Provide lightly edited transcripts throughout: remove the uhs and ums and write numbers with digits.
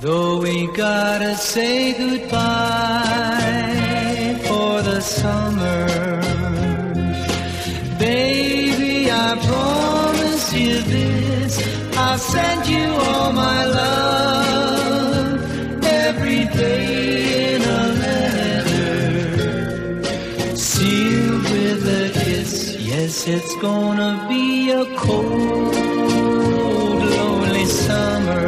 Though we gotta say goodbye for the summer, baby, I promise you this, I'll send you all my love every day in a letter, sealed with a kiss. Yes, it's gonna be a cold, lonely summer,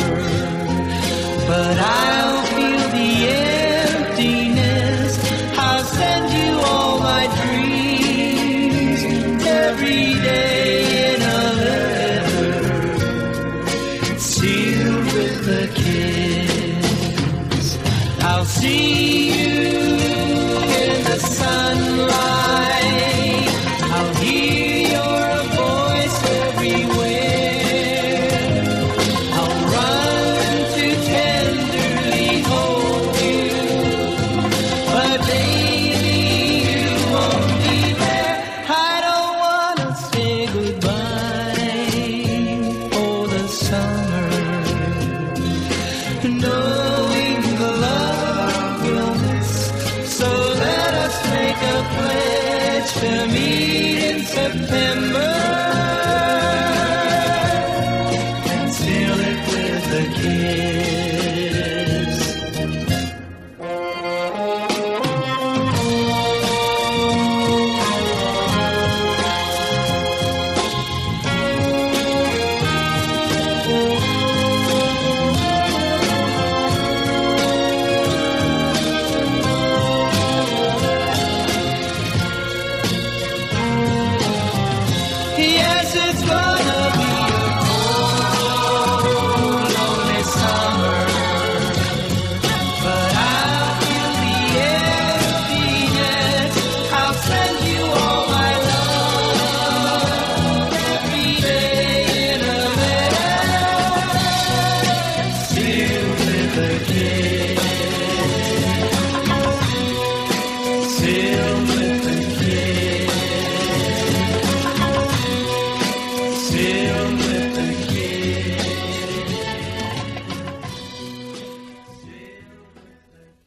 but I'll feel the emptiness. I'll send you all my dreams every day in a letter, sealed with a kiss. I'll see you in the sunlight. I'll hear your voice everywhere. I'll run to tenderly hold you, but baby, you won't be there. I don't wanna say goodbye for the summer, knowing the love we'll miss. So let us make a pledge to meet in September and seal it with a kiss. Yes, it's gonna be a cold, lonely summer, but I'll feel the emptiness. I'll send you all my love every day in a letter, sealed with a kiss, sealed